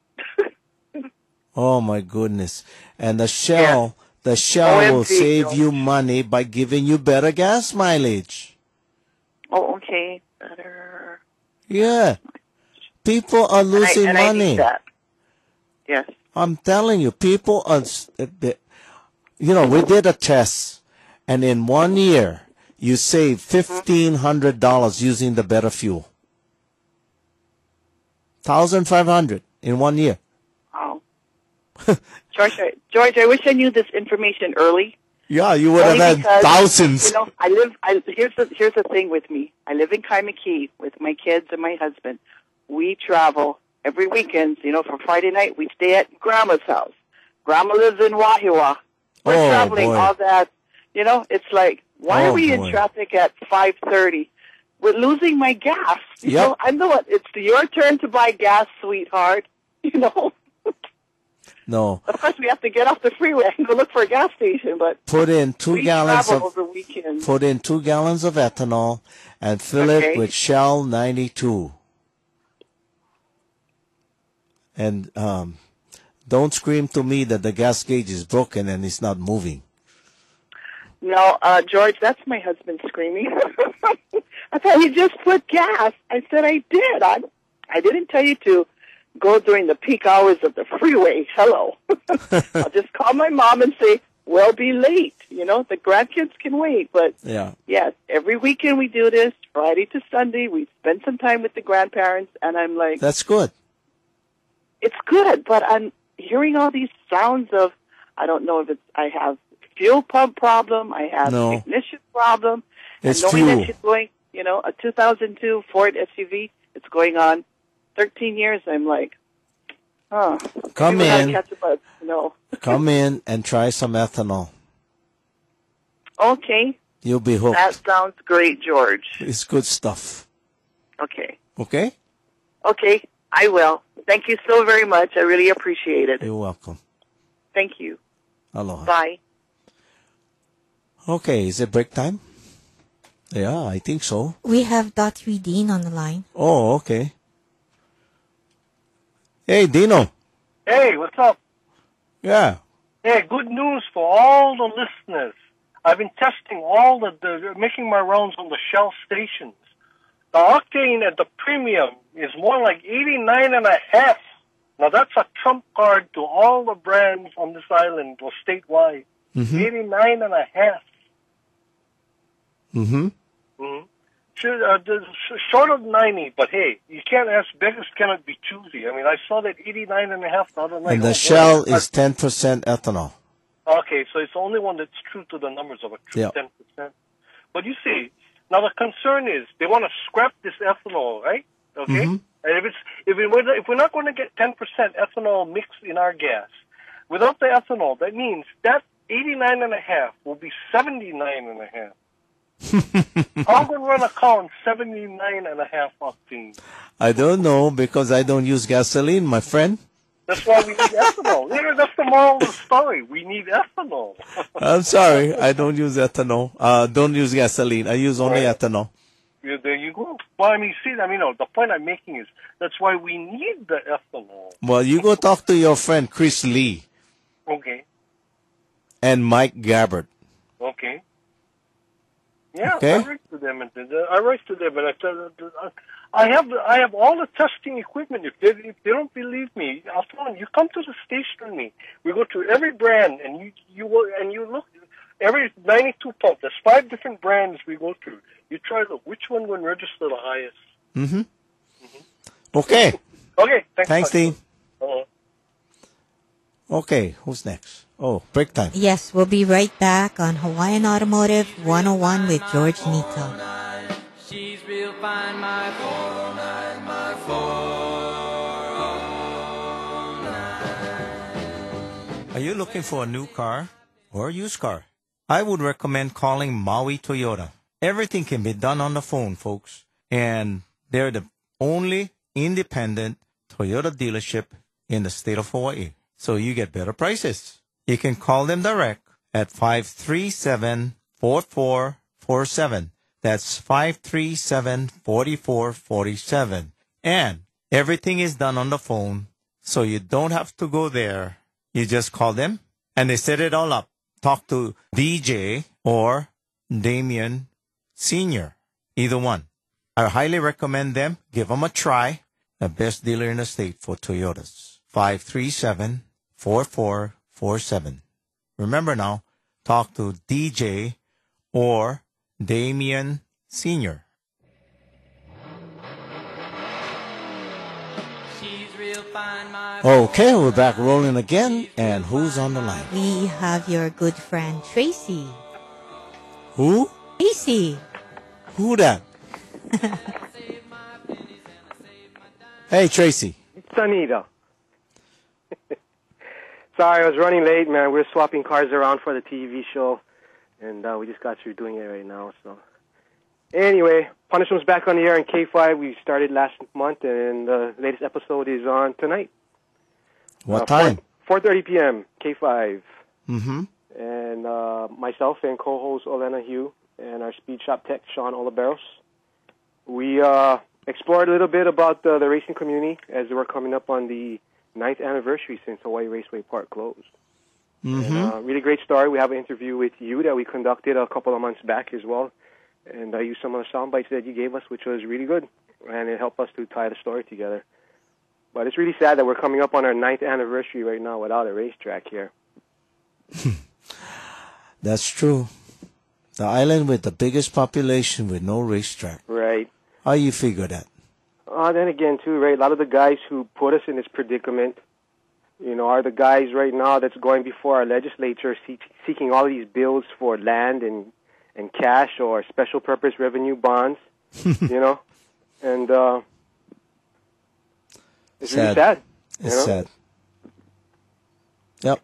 Oh my goodness. And the Shell, the Shell will O M G, save George. you money by giving you better gas mileage. Oh, okay. Better. Yeah. People are And I- losing and I money. need that. Yes. I'm telling you, people are, s- uh, they- you know, we did a test, and in one year, you save fifteen hundred dollars using the better fuel. one thousand five hundred dollars in one year. Oh. George, I, George, I wish I knew this information early. Yeah, you would have Only had because, thousands. You know, I live. I here's the here's the thing with me. I live in Kaimaki with my kids and my husband. We travel every weekend. You know, for Friday night we stay at Grandma's house. Grandma lives in Wahiwa. We're Oh, traveling boy. all that. You know, it's like, why Oh, are we boy. in traffic at five thirty? We're losing my gas. You Yep. know, I'm the one. It's your turn to buy gas, sweetheart. You know. No, Of course, we have to get off the freeway and go look for a gas station, but put in two we gallons travel of over weekends. put in two gallons of ethanol and fill Okay. it with Shell ninety-two. And um, don't scream to me that the gas gauge is broken and it's not moving. No, uh, George, that's my husband screaming. I thought you just put gas. I said I did. I, I didn't tell you to go during the peak hours of the freeway. Hello. I'll just call my mom and say, we'll be late. You know, the grandkids can wait. But, Yeah. yes, every weekend we do this, Friday to Sunday. We spend some time with the grandparents, and I'm like, That's good. it's good, but I'm hearing all these sounds of, I don't know if it's, I have fuel pump problem, I have No. ignition problem, It's and knowing fuel. that she's going, you know, a two thousand two Ford S U V, it's going on thirteen years, I'm like, Huh. Come Maybe when I in. catch a bus, no. Come in and try some ethanol. Okay. You'll be hooked. That sounds great, George. It's good stuff. Okay. Okay? Okay, I will. Thank you so very much. I really appreciate it. You're welcome. Thank you. Aloha. Bye. Okay, is it break time? Yeah, I think so. We have Daughtry Dean on the line. Oh, okay. Hey, Dino. Hey, what's up? Yeah. Hey, good news for all the listeners. I've been testing all the, the making my rounds on the Shell stations. The octane at the premium is more like eighty-nine and a half. Now that's a trump card to all the brands on this island or statewide. Mm-hmm. eighty-nine and a half. Mm-hmm. Mm-hmm. Should, uh, the- sh- short of ninety, but hey, you can't ask beggars cannot be choosy. I mean, I saw that eighty-nine and a half the other night. And Oh, the boy. Shell is ten percent ethanol. Okay, so it's the only one that's true to the numbers of a true Yeah. ten percent. But you see, now the concern is they want to scrap this ethanol, right? Okay? Mhm. And if it's if, it, if we're not going to get ten percent ethanol mixed in our gas, without the ethanol, that means that eighty-nine and a half will be seventy-nine and a half. How can run a car on seventy-nine and a half octane? I don't know because I don't use gasoline, my friend. That's why we need ethanol. Yeah, that's the moral of the story. We need ethanol. I'm sorry, I don't use ethanol. Uh, don't use gasoline. I use only Right. ethanol. Yeah, there you go. Well, I mean, see, I mean, no, the point I'm making is that's why we need the ethanol. Well, you go talk to your friend Chris Lee Okay, and Mike Gabbard. okay. Yeah, Okay. I write to them, and uh, I write to them, and I tell them, uh, I have I have all the testing equipment. If they if they don't believe me, I'll tell them, you come to the station with me. We go to every brand, and you you will, and you look every ninety-two pump. There's five different brands we go to. You try to look which one will register the highest. Mm-hmm. Okay. Okay, thanks. Thanks, Dean. Uh-huh. Okay, who's next? Oh, break time. Yes, we'll be right back on Hawaiian Automotive one oh one with George Nito. She's real fine, my four oh nine, my four oh nine. Are you looking for a new car or a used car? I would recommend calling Maui Toyota. Everything can be done on the phone, folks. And they're the only independent Toyota dealership in the state of Hawaii. So you get better prices. You can call them direct at five three seven, four four four seven. That's five three seven, four four four seven. And everything is done on the phone, so you don't have to go there. You just call them, and they set it all up. Talk to D J or Damien Senior, either one. I highly recommend them. Give them a try. The best dealer in the state for Toyotas. five three seven, four four four seven. Remember now, talk to D J or Damien Senior. Okay, we're back rolling again. And who's on the line? We have your good friend Tracy. Who? Tracy. Who that? Hey, Tracy. It's Anita. Sorry, I was running late, man. We're swapping cars around for the T V show, and uh, we just got through doing it right now. So, anyway, Punishment's back on the air in K five. We started last month, and the latest episode is on tonight. What uh, time? four thirty p.m. K five. Mm-hmm. And uh, myself and co-host Olena Hugh and our speed shop tech Sean Olaberos. We uh, explored a little bit about uh, the racing community as we're coming up on the ninth anniversary since Hawaii Raceway Park closed. Mm-hmm. And, uh, really great story. We have an interview with you that we conducted a couple of months back as well. And I used some of the sound bites that you gave us, which was really good. And it helped us to tie the story together. But it's really sad that we're coming up on our ninth anniversary right now without a racetrack here. That's true. The island with the biggest population with no racetrack. Right. How you figure that? Uh, then again, too, right, a lot of the guys who put us in this predicament, you know, are the guys right now that's going before our legislature seek, seeking all these bills for land and, and cash or special purpose revenue bonds, you know, and uh, it's Sad. really sad. It's you know? sad. Yep.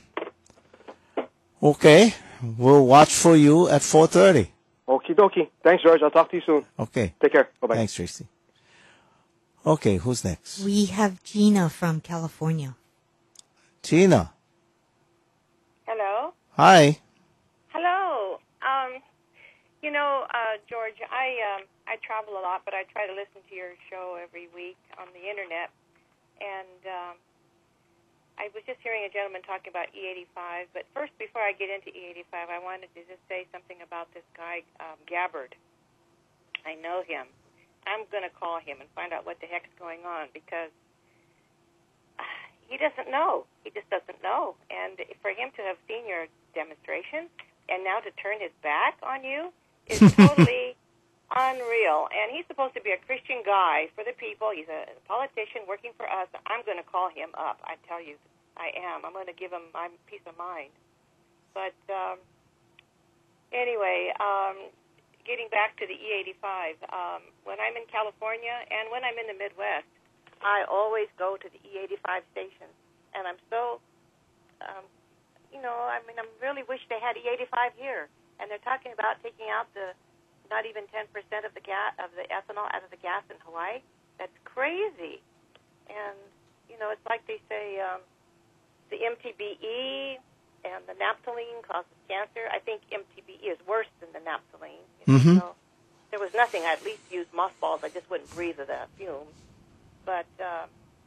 Okay. We'll watch for you at four thirty. Okie dokie. Thanks, George. I'll talk to you soon. Okay. Take care. Bye-bye. Thanks, Tracy. Okay, who's next? We have Gina from California. Gina. Hello. Hi. Hello. Um, you know, uh, George, I um, I travel a lot, but I try to listen to your show every week on the internet. And um, I was just hearing a gentleman talking about E eighty-five. But first, before I get into E eighty-five, I wanted to just say something about this guy, um, Gabbard. I know him. I'm going to call him and find out what the heck's going on, because uh, he doesn't know. He just doesn't know. And for him to have seen your demonstration and now to turn his back on you is totally unreal. And he's supposed to be a Christian guy for the people. He's a politician working for us. I'm going to call him up. I tell you, I am. I'm going to give him my peace of mind. But um, anyway, um, getting back to the E eighty-five, um, when I'm in California and when I'm in the Midwest, I always go to the E eighty-five stations. And I'm so, um, you know, I mean, I really wish they had E eighty-five here. And they're talking about taking out the not even ten percent of the gas, of the ethanol out of the gas in Hawaii. That's crazy. And, you know, it's like they say um, the M T B E and the naphthalene causes cancer. I think M T B E is worse than the naphthalene. You know? Mm-hmm. So if there was nothing, I'd at least use mothballs. I just wouldn't breathe the fumes. But um,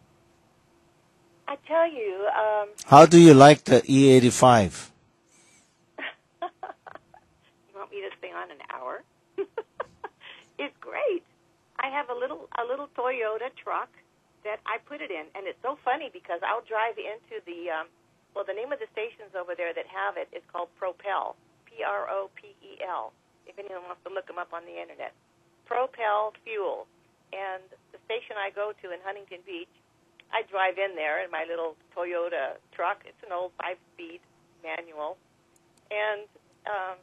I tell you... Um, How do you like the E eighty-five? You want me to stay on an hour? It's great. I have a little a little Toyota truck that I put it in, and it's so funny because I'll drive into the... Um, Well, the name of the stations over there that have it is called Propel, P R O P E L, if anyone wants to look them up on the Internet. Propel Fuel. And the station I go to in Huntington Beach, I drive in there in my little Toyota truck. It's an old five-speed manual. And um,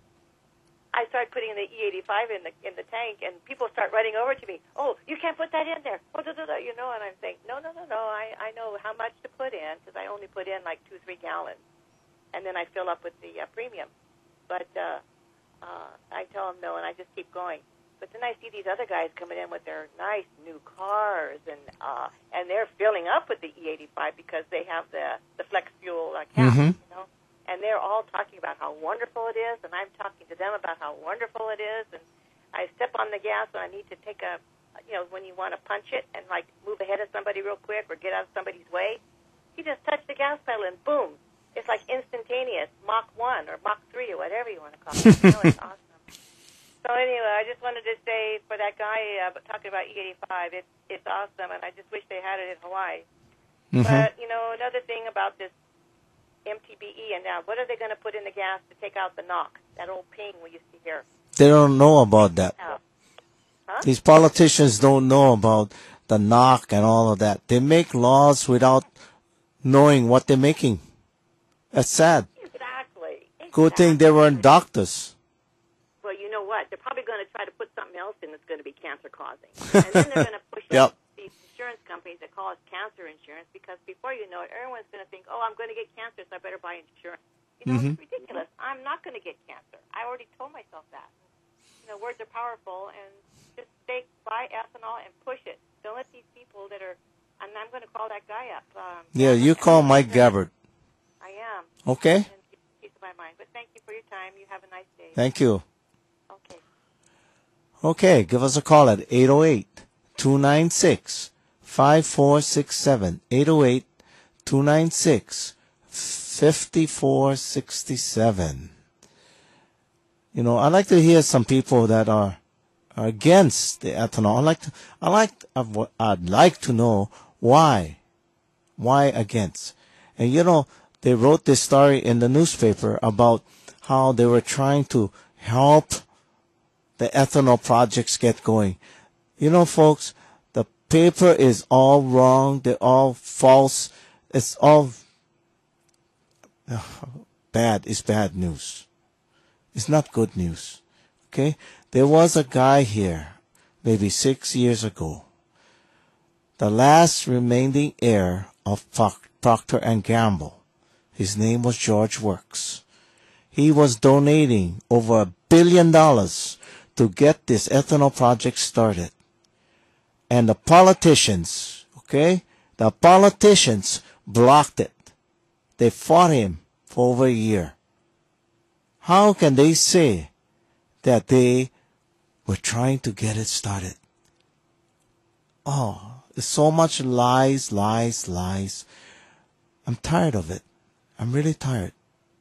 I start putting the E eighty-five in the in the tank, and people start running over to me. Oh, you can't put that in there. Oh, da, da, da, you know, and I'm thinking, no, no, no, no. I, I know how much to put in because I only put in like two, three gallons, and then I fill up with the uh, premium. But uh, uh, I tell them no, and I just keep going. But then I see these other guys coming in with their nice new cars, and uh, and they're filling up with the E eighty-five because they have the the flex fuel uh, cap, Mm-hmm. you know. And they're all talking about how wonderful it is, and I'm talking to them about how wonderful it is. And I step on the gas when I need to take a, you know, when you want to punch it and, like, move ahead of somebody real quick or get out of somebody's way. You just touch the gas pedal and boom. It's like instantaneous, Mach one or Mach three or whatever you want to call it. You know, it's awesome. So anyway, I just wanted to say for that guy uh, talking about E eighty-five, it's, it's awesome, and I just wish they had it in Hawaii. Mm-hmm. But, you know, another thing about this M T B E, and now what are they going to put in the gas to take out the knock, that old ping we used to hear? They don't know about that. Huh? These politicians don't know about the knock and all of that. They make laws without knowing what they're making. That's sad. Exactly. Good thing they weren't doctors. Well, you know what? They're probably going to try to put something else in that's going to be cancer-causing. And then they're going to push Yep. these insurance companies that call us cancer insurance because before you know it, everyone's going to think, oh, I'm going to get cancer, so I better buy insurance. You know, Mhm. it's ridiculous. I'm not going to get cancer. I already told myself that. You know, words are powerful, and just stay, buy ethanol and push it. Don't let these people that are, and I'm going to call that guy up. Um, Yeah, you call Mike Gabbard. I am. Okay? And peace of my mind. But thank you for your time. You have a nice day. Thank you. Okay. Okay, give us a call at eight oh eight, two nine six, five four six seven. eight oh eight, two nine six, five four six seven. You know, I like to hear some people that are, are against the ethanol. I like to, I like, I'd like to know why. Why against? And you know, they wrote this story in the newspaper about how they were trying to help the ethanol projects get going. You know, folks, the paper is all wrong. They're all false. It's all uh, bad. It's bad news. It's not good news. Okay? There was a guy here maybe six years ago, the last remaining heir of Procter and Gamble. His name was George Works. He was donating over a billion dollars to get this ethanol project started. And the politicians, okay, the politicians blocked it. They fought him for over a year. How can they say that they were trying to get it started? Oh, there's so much lies, lies, lies. I'm tired of it. I'm really tired.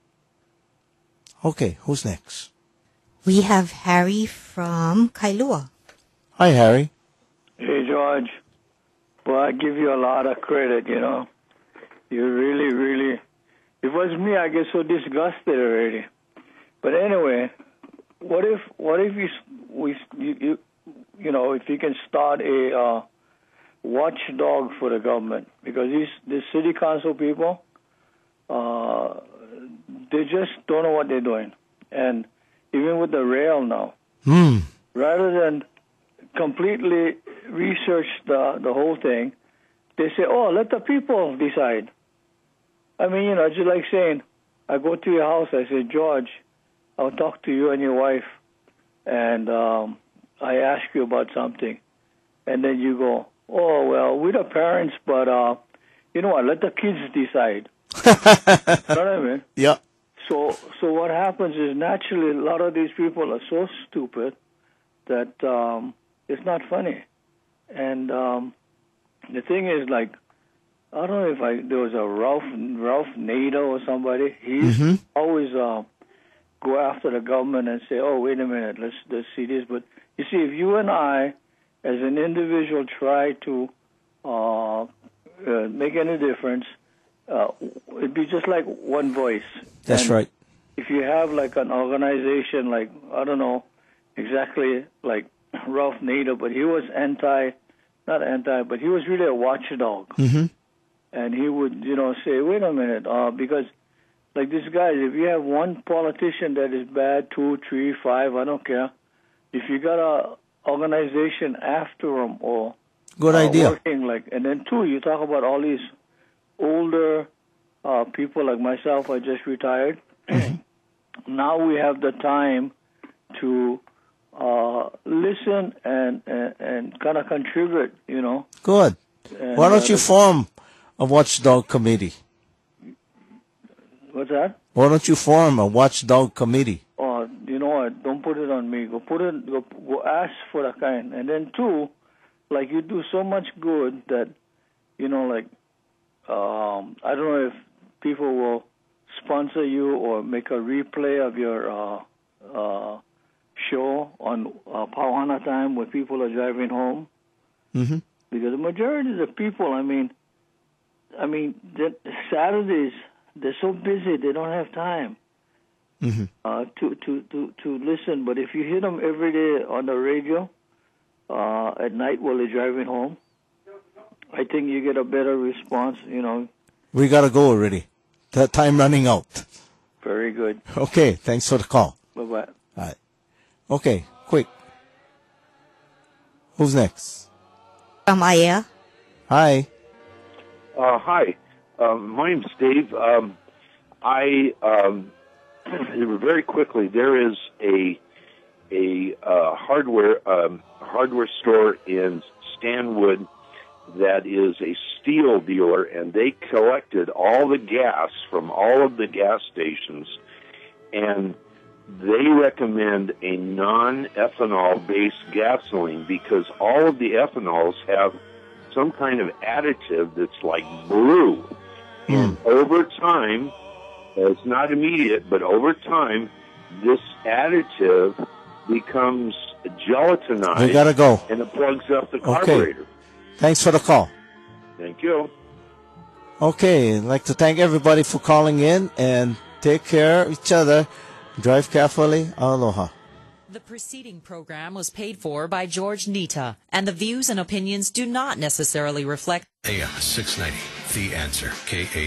Okay, who's next? We have Harry from Kailua. Hi, Harry. Hey, George. Well, I give you a lot of credit, you know. You really, really... If it was me, I get so disgusted already. But anyway, what if what if you, we, you, you, you know, if you can start a uh, watchdog for the government? Because these, these city council people, uh, they just don't know what they're doing. And even with the rail now, Hmm. rather than completely research the, the whole thing, they say, oh, let the people decide. I mean, you know, just like saying, I go to your house, I say, George, I'll talk to you and your wife, and um, I ask you about something. And then you go, oh, well, we're the parents, but uh, you know what, let the kids decide. You know what I mean? Yeah. So, so what happens is naturally a lot of these people are so stupid that um, it's not funny. And um, the thing is, like, I don't know if I there was a Ralph Ralph Nader or somebody. He used Mm-hmm. to always uh, go after the government and say, "Oh, wait a minute, let's let's see this." But you see, if you and I, as an individual, try to uh, uh, make any difference, uh, it'd be just like one voice. That's And right. if you have like an organization, like I don't know exactly like Ralph Nader, but he was anti, not anti, but he was really a watchdog. Mm-hmm. And he would, you know, say, wait a minute, uh, because, like this guy, if you have one politician that is bad, two, three, five, I don't care. If you got a organization after them or Good uh, idea. working, like, and then two, you talk about all these older uh, people like myself. I just retired. Now we have the time to uh, listen and and, and kind of contribute, you know. Good. And, Why don't uh, you form a watchdog committee? What's that? Why don't you form a watchdog committee? Oh, you know what? Don't put it on me. Go put it. Go, go ask for that kind. And then two, like you do so much good that, you know, like um, I don't know if people will sponsor you or make a replay of your uh, uh, show on uh, Pauhana time when people are driving home. Mm-hmm. Because the majority of the people, I mean, I mean, the Saturdays they're so busy they don't have time Mm-hmm. uh, to, to to to listen. But if you hear them every day on the radio uh, at night while they're driving home, I think you get a better response. You know. We got to go already. That time running out. Very good. Okay, thanks for the call. Bye bye. All right. Okay, quick. Who's next? From Aya. Hi. Uh, hi, um, my name's Dave. Um, I um, very quickly there is a a uh, hardware um, hardware store in Stanwood that is a steel dealer, and they collected all the gas from all of the gas stations, and they recommend a non-ethanol based gasoline because all of the ethanols have some kind of additive that's like blue. And over time, it's not immediate, but over time, this additive becomes gelatinized. We gotta go. And it plugs up the Okay. carburetor. Thanks for the call. Thank you. Okay, I'd like to thank everybody for calling in and take care of each other. Drive carefully. Aloha. The preceding program was paid for by George Nita, and the views and opinions do not necessarily reflect A M six ninety, The Answer, K A